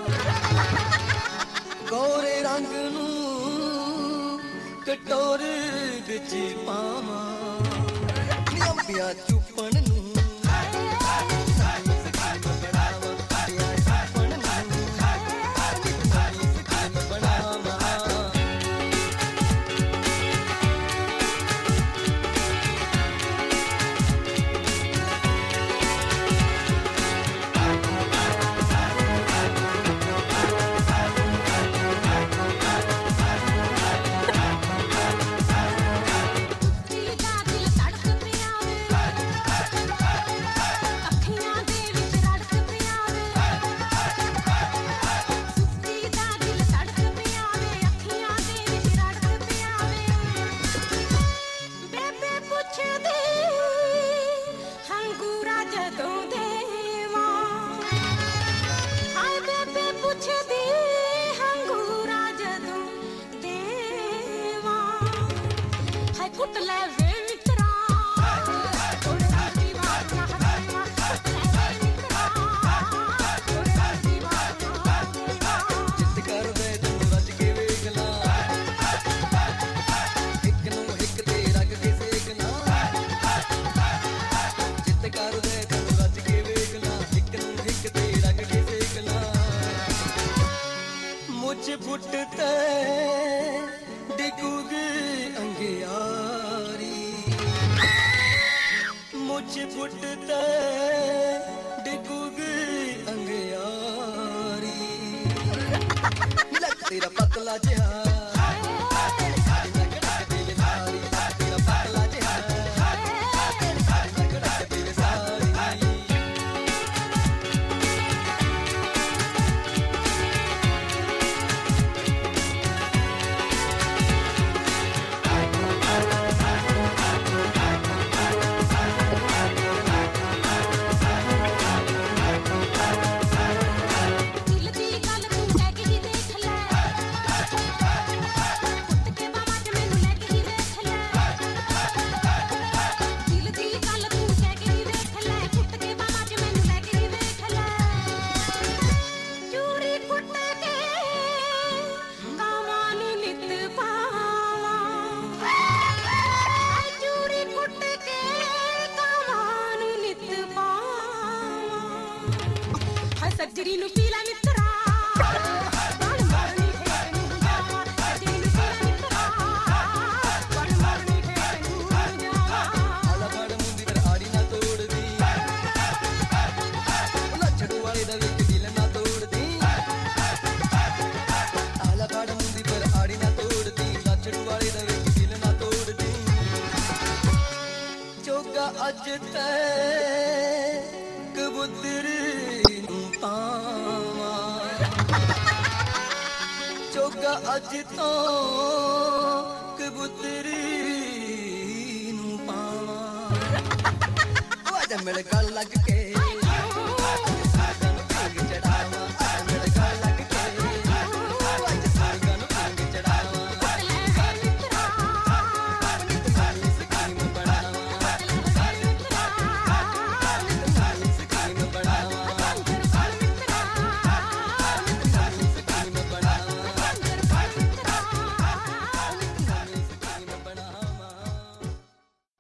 गोरे रंग नू कटोर विच पावां नी अंबिया चुपण नू फुटते डिगुगी अंगियारी मुझ फुटते डिगुगी अंगियारी लग तेरा पतला जिहा सजरी नु पीला मित्रा बड़ मरनी खेत नु जावा सजरी नु पीला मित्रा बड़ मरनी खेत नु जावा आला बड़ मुंदी पर आड़ी ना तोड़ दी लछड़ू वाले दा विच दिल ना तोड़ दी आला बड़ मुंदी पर आड़ी ना तोड़ दी लछड़ू वाले दा विच दिल ना तोड़ दी चोगा अज ते कबूतर चोगा अज तो कबूतरी नू पावां आजा मेरे गल लग के